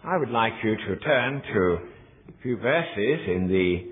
I would like you to turn to a few verses in the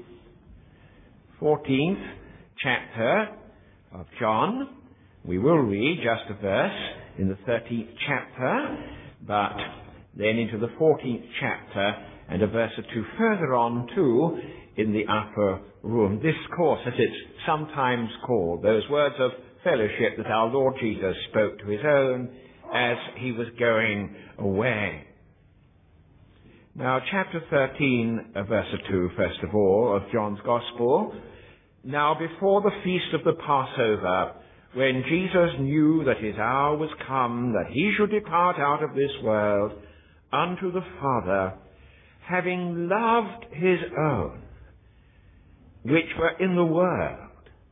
14th chapter of John. We will read just a verse in the 13th chapter, but then into the 14th chapter and a verse or two further on too in the upper room. Discourse, as it's sometimes called, those words of fellowship that our Lord Jesus spoke to his own as he was going away. Now, chapter 13, verse 2, first of all, of John's Gospel. Now, before the feast of the Passover, when Jesus knew that his hour was come, that he should depart out of this world unto the Father, having loved his own, which were in the world,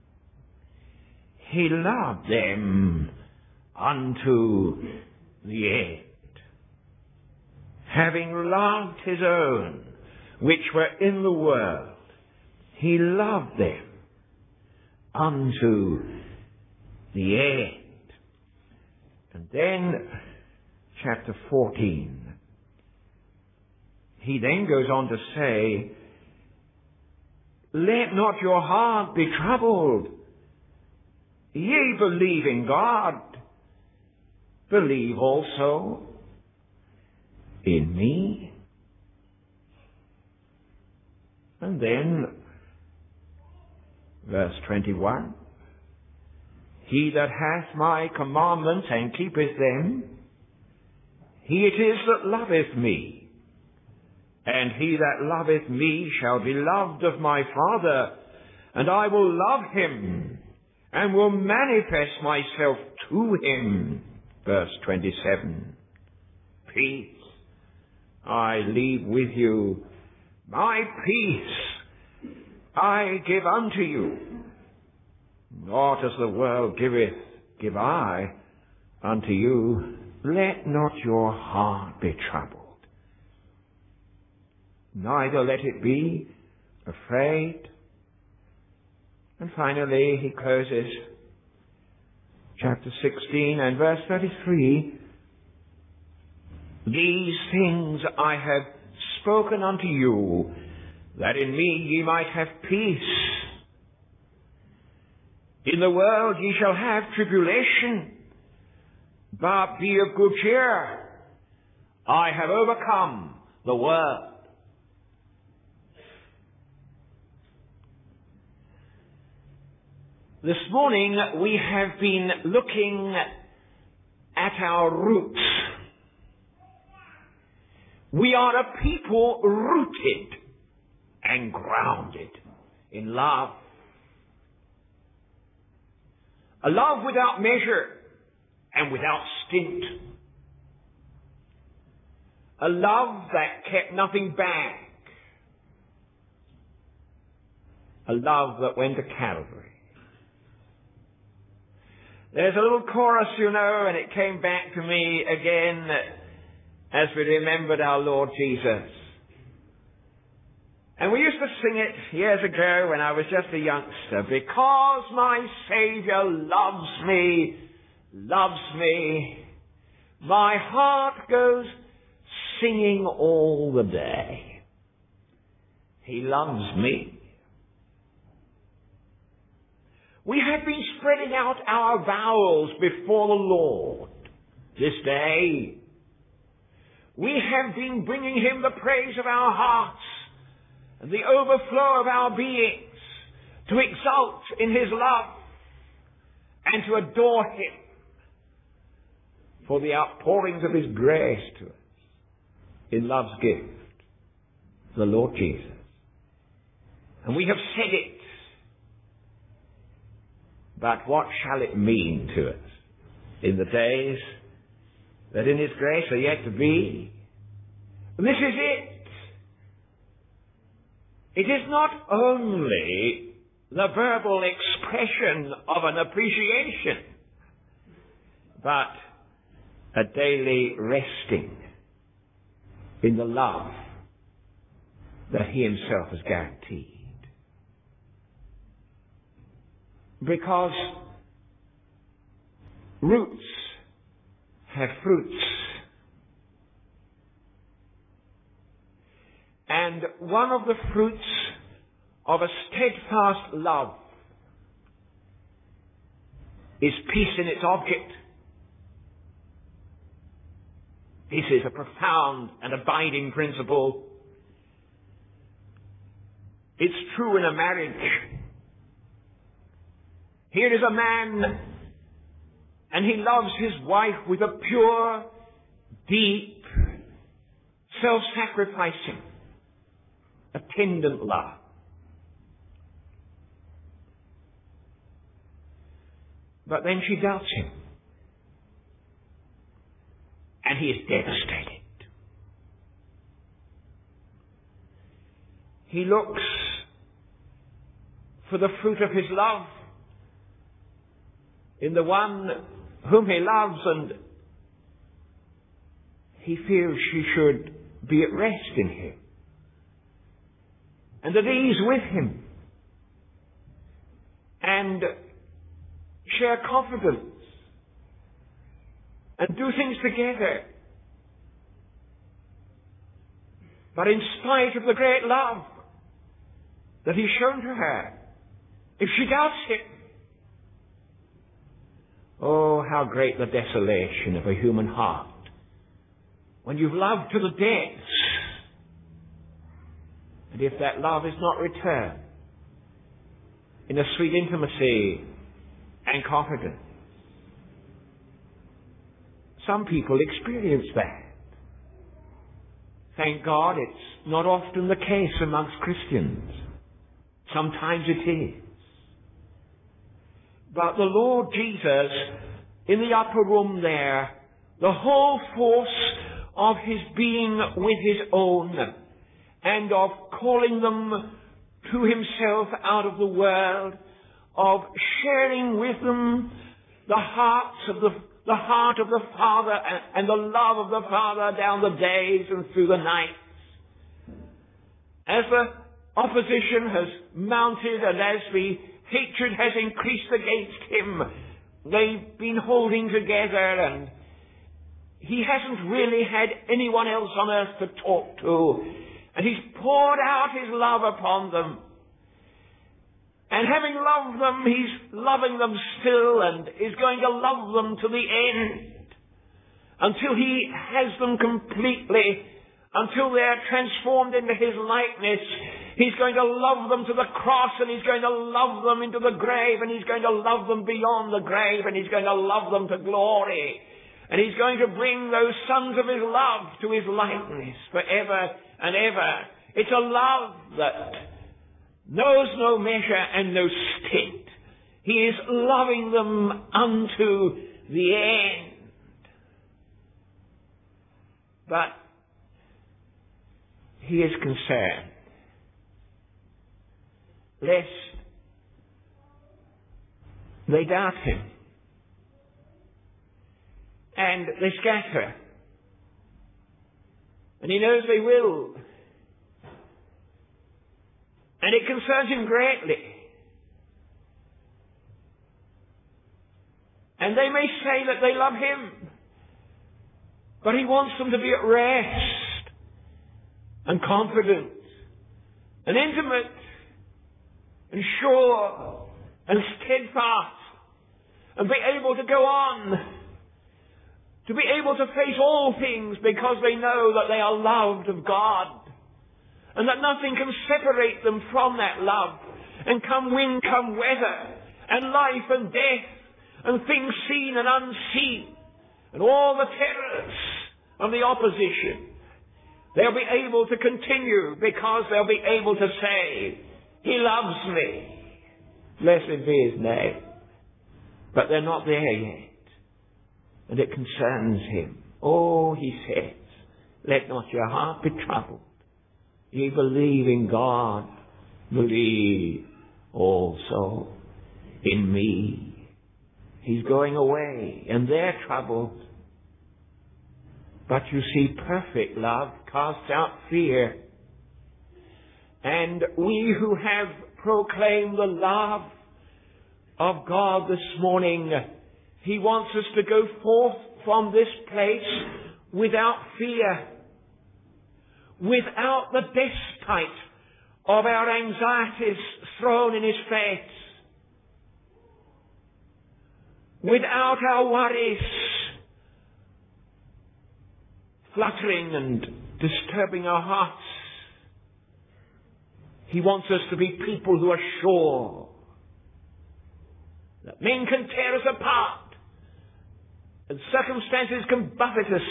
he loved them unto the end. Having loved his own, which were in the world, he loved them unto the end. And then, chapter 14, he then goes on to say, let not your heart be troubled. Ye believe in God, believe also in me. And then, verse 21, he that hath my commandments and keepeth them, he it is that loveth me. And he that loveth me shall be loved of my Father, and I will love him, and will manifest myself to him. Verse 27, peace I leave with you, my peace I give unto you. Not as the world giveth, give I unto you. Let not your heart be troubled, neither let it be afraid. And finally, he closes chapter 16 and verse 33. These things I have spoken unto you, that in me ye might have peace. In the world ye shall have tribulation, but be of good cheer. I have overcome the world. This morning we have been looking at our roots. We are a people rooted and grounded in love. A love without measure and without stint. A love that kept nothing back. A love that went to Calvary. There's a little chorus, and it came back to me again as we remembered our Lord Jesus. And we used to sing it years ago when I was just a youngster. Because my Saviour loves me, my heart goes singing all the day. He loves me. We have been spreading out our vows before the Lord this day. We have been bringing him the praise of our hearts and the overflow of our beings to exult in his love and to adore him for the outpourings of his grace to us in love's gift, the Lord Jesus. And we have said it. But what shall it mean to us in the days that in his grace are yet to be? This is it. It is not only the verbal expression of an appreciation, but a daily resting in the love that he himself has guaranteed. Because roots have fruits. one of the fruits of a steadfast love is peace in its object. This is a profound and abiding principle. It's true in a marriage. Here is a man, and he loves his wife with a pure, deep, self-sacrificing, attendant love. But then she doubts him. And he is devastated. He looks for the fruit of his love in the one whom he loves, and he feels she should be at rest in him and at ease with him and share confidence and do things together. But in spite of the great love that he's shown to her, if she doubts him, oh, how great the desolation of a human heart when you've loved to the depths, and if that love is not returned in a sweet intimacy and confidence. Some people experience that. Thank God it's not often the case amongst Christians. Sometimes it is. But the Lord Jesus, in the upper room there, the whole force of his being with his own, and of calling them to himself out of the world, of sharing with them the heart of the Father and the love of the Father down the days and through the nights. As the opposition has mounted and as the hatred has increased against him, they've been holding together, and he hasn't really had anyone else on earth to talk to, and he's poured out his love upon them. And having loved them, he's loving them still, and is going to love them to the end, until he has them completely, until they're transformed into his likeness. He's going to love them to the cross, and he's going to love them into the grave, and he's going to love them beyond the grave, and he's going to love them to glory. And he's going to bring those sons of his love to his likeness forever and ever. It's a love that knows no measure and no stint. He is loving them unto the end. But he is concerned lest they doubt him and they scatter. And he knows they will. And it concerns him greatly. And they may say that they love him, but he wants them to be at rest and confident and intimate and sure and steadfast and be able to go on, to be able to face all things because they know that they are loved of God, and that nothing can separate them from that love. And come wind, come weather, and life and death, and things seen and unseen, and all the terrors of the opposition, they'll be able to continue because they'll be able to say, he loves me. Blessed be his name. But they're not there yet. And it concerns him. Oh, he says, let not your heart be troubled. Ye believe in God, believe also in me. He's going away, and they're troubled. But you see, perfect love casts out fear. And we who have proclaimed the love of God this morning, he wants us to go forth from this place without fear, without the spite of our anxieties thrown in his face, without our worries fluttering and disturbing our hearts. He wants us to be people who are sure that men can tear us apart and circumstances can buffet us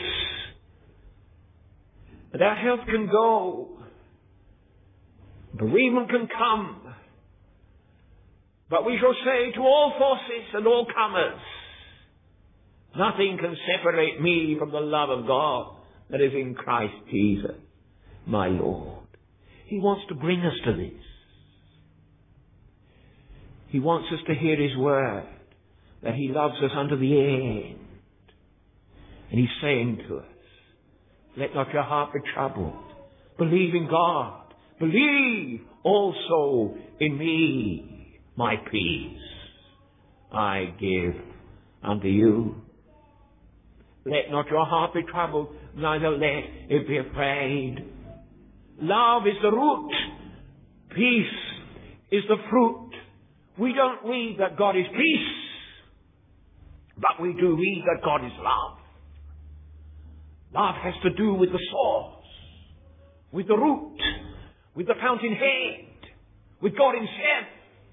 and our health can go, bereavement can come, but we shall say to all forces and all comers, nothing can separate me from the love of God that is in Christ Jesus, my Lord. He wants to bring us to this. He wants us to hear his word, that he loves us unto the end. And he's saying to us, let not your heart be troubled. Believe in God. Believe also in me. My peace I give unto you. Let not your heart be troubled, neither let it be afraid. Love is the root. Peace is the fruit. We don't read that God is peace, but we do read that God is love. Love has to do with the source, with the root, with the fountainhead, with God himself.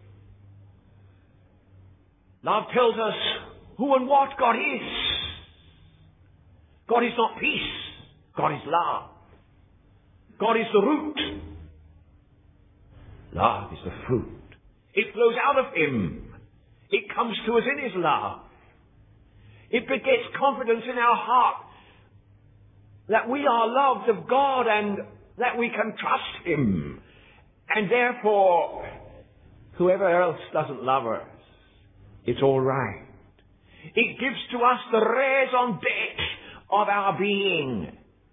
Love tells us who and what God is. God is not peace. God is love. God is the root. Love is the fruit. It flows out of him. It comes to us in his love. It begets confidence in our heart that we are loved of God and that we can trust him. And therefore, whoever else doesn't love us, it's all right. It gives to us the raison d'etre of our being.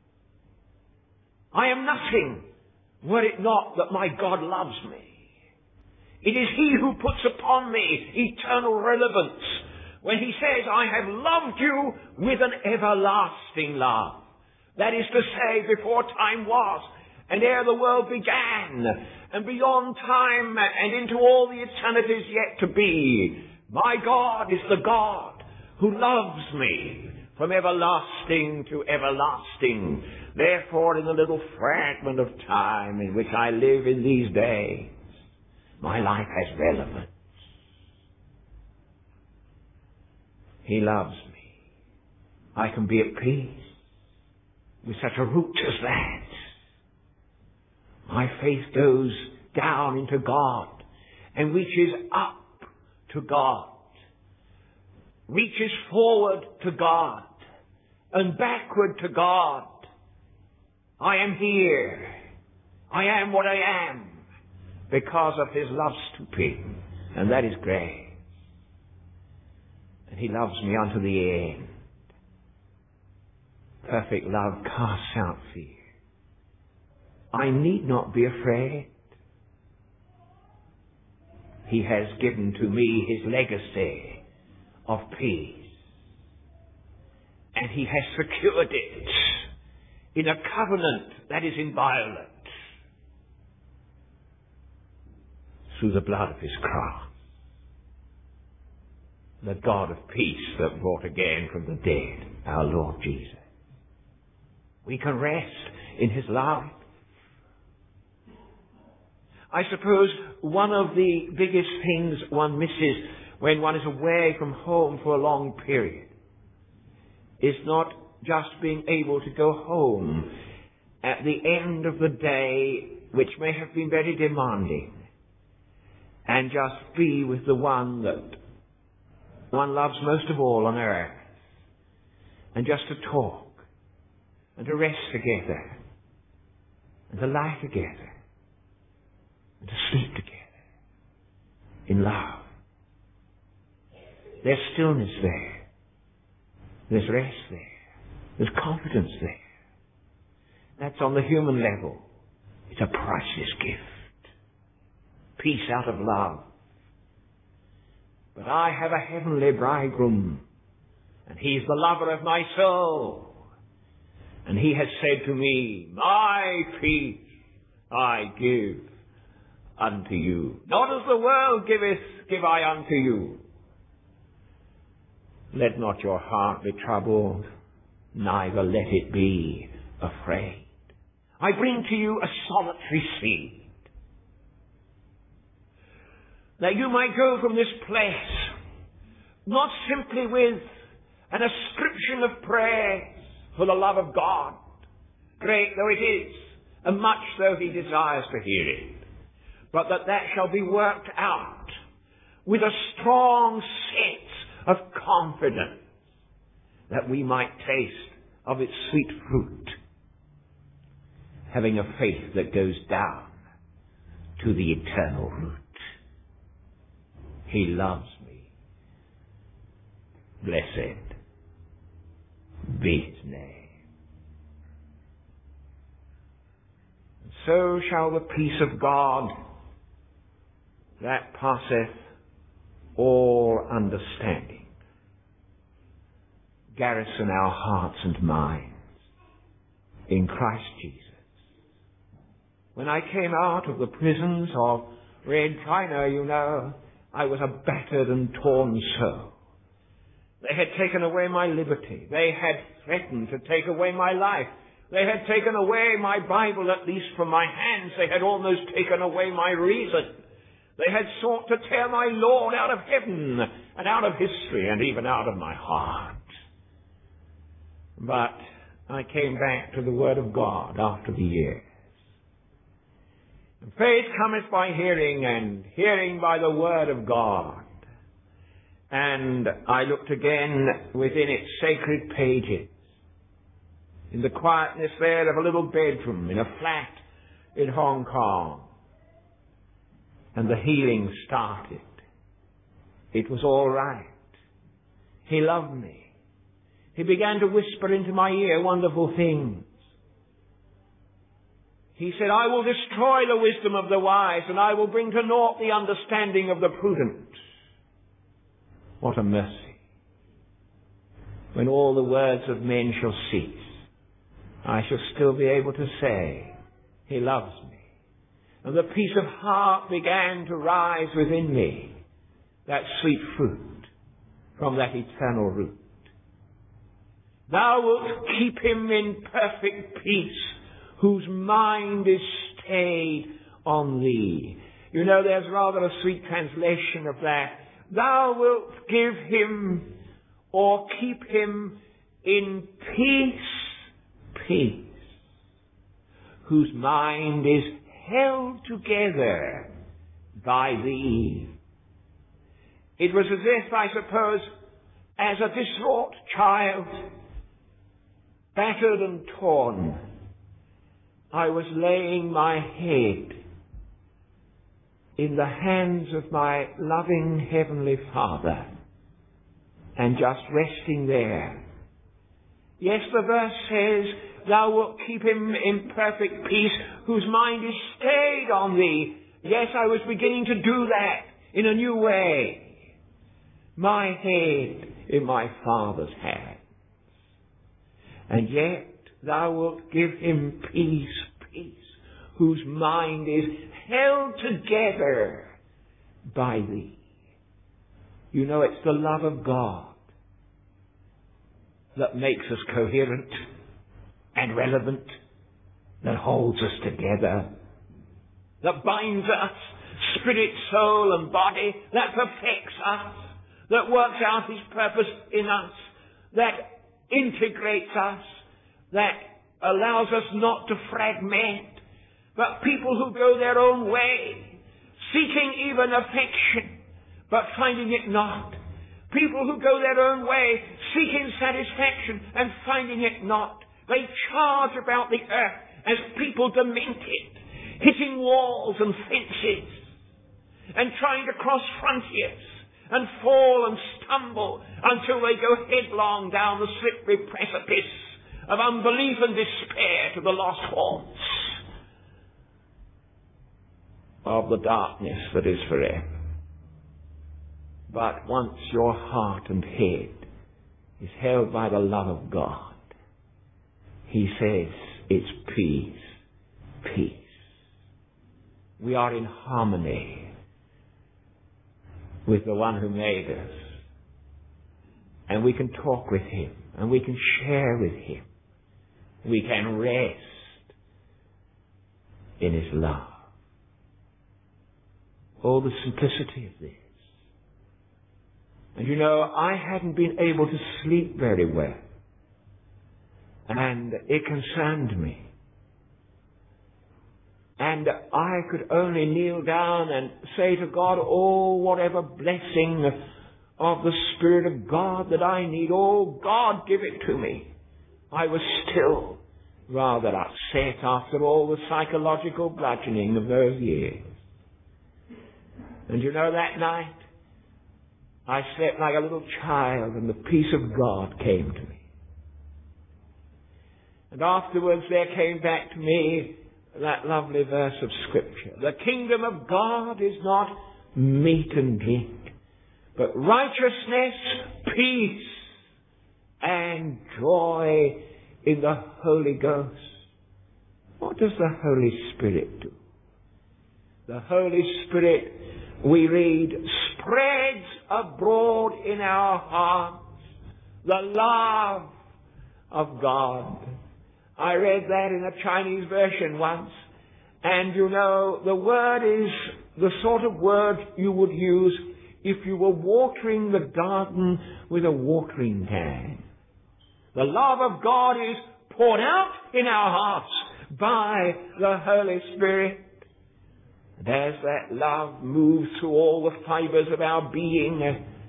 I am nothing were it not that my God loves me. It is he who puts upon me eternal relevance when he says, I have loved you with an everlasting love. That is to say, before time was, and ere the world began, and beyond time and into all the eternities yet to be, my God is the God who loves me from everlasting to everlasting. Therefore, in the little fragment of time in which I live in these days, my life has relevance. He loves me. I can be at peace with such a root as that. My faith goes down into God and reaches up to God, reaches forward to God and backward to God. I am here. I am what I am because of his love stooping, and that is grace. And he loves me unto the end. Perfect love casts out fear. I need not be afraid. He has given to me his legacy of peace. And he has secured it in a covenant that is inviolate through the blood of his cross. The God of peace that brought again from the dead our Lord Jesus. We can rest in his love. I suppose one of the biggest things one misses when one is away from home for a long period is not just being able to go home at the end of the day, which may have been very demanding, and just be with the one that one loves most of all on earth, and just to talk, and to rest together, and to lie together, and to sleep together in love. There's stillness there. There's rest there. There's confidence there. That's on the human level. It's a priceless gift. Peace out of love. But I have a heavenly bridegroom, and he's the lover of my soul. And he has said to me, my peace I give unto you. Not as the world giveth, give I unto you. Let not your heart be troubled, neither let it be afraid. I bring to you a solitary seed, that you might go from this place, not simply with an ascription of praise for the love of God, great though it is, and much though he desires to hear it, but that shall be worked out with a strong sense of confidence, that we might taste of its sweet fruit, having a faith that goes down to the eternal root. He loves me. Blessed be his name. And so shall the peace of God, that passeth all understanding, garrison our hearts and minds in Christ Jesus. When I came out of the prisons of Red China, you know, I was a battered and torn soul. They had taken away my liberty. They had threatened to take away my life. They had taken away my Bible, at least from my hands. They had almost taken away my reason. They had sought to tear my Lord out of heaven and out of history and even out of my heart. But I came back to the Word of God after the years. And faith cometh by hearing, and hearing by the Word of God. And I looked again within its sacred pages, in the quietness there of a little bedroom in a flat in Hong Kong. And the healing started. It was all right. He loved me. He began to whisper into my ear wonderful things. He said, I will destroy the wisdom of the wise, and I will bring to naught the understanding of the prudent. What a mercy. When all the words of men shall cease, I shall still be able to say, he loves me. And the peace of heart began to rise within me, that sweet fruit from that eternal root. Thou wilt keep him in perfect peace, whose mind is stayed on thee. You know, there's rather a sweet translation of that. Thou wilt give him or keep him in peace, whose mind is held together by thee. It was as if, I suppose, as a distraught child, battered and torn, I was laying my head in the hands of my loving Heavenly Father and just resting there. Yes, the verse says, thou wilt keep him in perfect peace, whose mind is stayed on thee. Yes, I was beginning to do that in a new way. My head in my Father's hands. And yet, thou wilt give him peace, whose mind is held together by thee. You know, it's the love of God that makes us coherent and relevant, that holds us together, that binds us, spirit, soul, and body, that perfects us, that works out his purpose in us, that integrates us, that allows us not to fragment, but people who go their own way, seeking even affection, but finding it not. People who go their own way, seeking satisfaction and finding it not. They charge about the earth as people demented, hitting walls and fences, and trying to cross frontiers, and fall and stumble until they go headlong down the slippery precipice of unbelief and despair to the lost haunts of the darkness that is forever. But once your heart and head is held by the love of God, he says it's peace. we are in harmony with the one who made us. And we can talk with him, and we can share with him. We can rest in his love. Oh, the simplicity of this. And you know, I hadn't been able to sleep very well. And it concerned me. And I could only kneel down and say to God, oh, whatever blessing of the Spirit of God that I need, oh, God, give it to me. I was still rather upset after all the psychological bludgeoning of those years. And you know, that night, I slept like a little child, and the peace of God came to me. And afterwards there came back to me that lovely verse of Scripture. The kingdom of God is not meat and drink, but righteousness, peace, and joy in the Holy Ghost. What does the Holy Spirit do? The Holy Spirit, we read, spreads abroad in our hearts the love of God. I read that in a Chinese version once, and you know, the word is the sort of word you would use if you were watering the garden with a watering can. The love of God is poured out in our hearts by the Holy Spirit. And as that love moves through all the fibers of our being,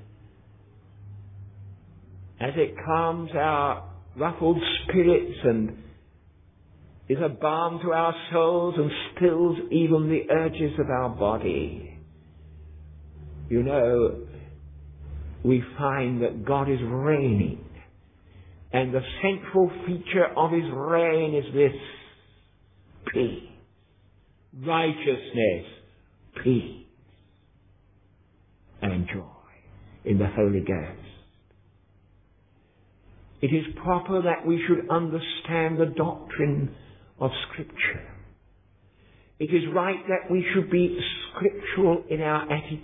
as it calms our ruffled spirits and is a balm to our souls and stills even the urges of our body, you know, we find that God is reigning. And the central feature of his reign is this: peace, righteousness, peace, and joy in the Holy Ghost. It is proper that we should understand the doctrine of Scripture. It is right that we should be scriptural in our attitudes.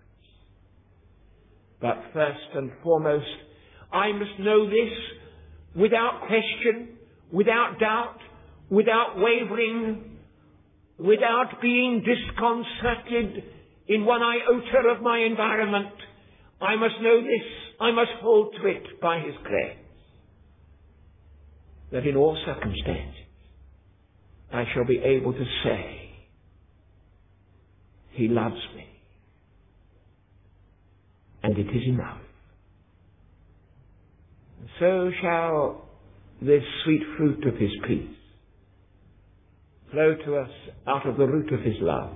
But first and foremost, I must know this without question, without doubt, without wavering, without being disconcerted in one iota of my environment. I must know this, I must hold to it by his grace, that in all circumstances I shall be able to say, he loves me, and it is enough. So shall this sweet fruit of his peace flow to us out of the root of his love.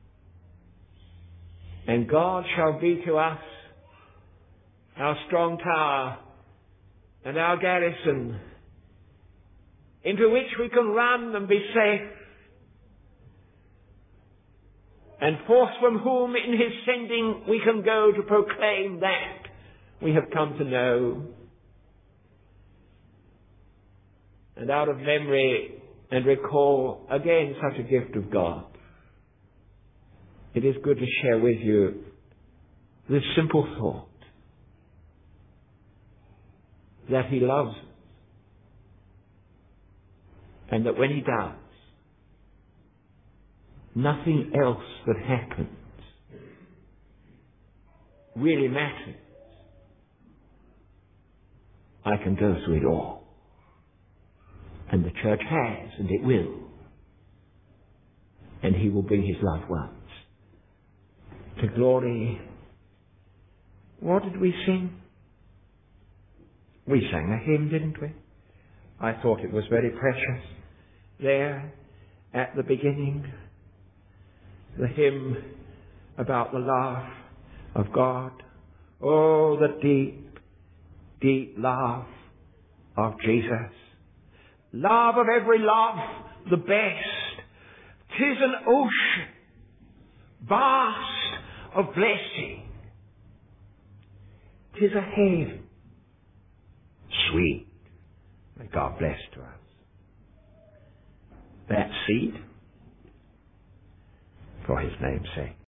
And God shall be to us our strong tower and our garrison, into which we can run and be safe, and forth from whom in his sending we can go to proclaim that we have come to know. And out of memory and recall again such a gift of God, it is good to share with you this simple thought, that he loves us, and that when he does, nothing else that happens really matters. I can go through it all. And the church has, and it will. And he will bring his loved ones to glory. What did we sing? We sang a hymn, didn't we? I thought it was very precious. There, at the beginning, the hymn about the love of God. Oh, the deep, deep love of Jesus. Love of every love, the best. 'Tis an ocean, vast of blessing. 'Tis a haven, sweet. May God bless to us. That seed for his name's sake.